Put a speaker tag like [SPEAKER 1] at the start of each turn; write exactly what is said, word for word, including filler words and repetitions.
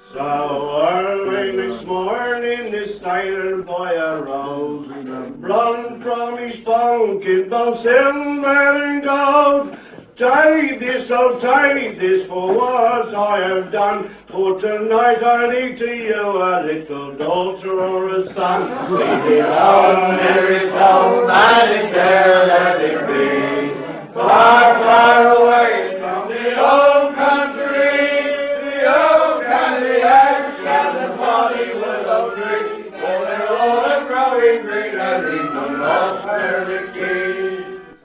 [SPEAKER 1] So early this morning, this sailor boy arose, blood from his pumpkin, both silver and gold. Take this, oh take this for what I have done, for tonight I leave to you a little daughter or a son. Leave it on, Mary, so mighty care let it be, far, far away from the old country, the oak and the ash and the bonny willow tree, for they're all a growing green and even lost.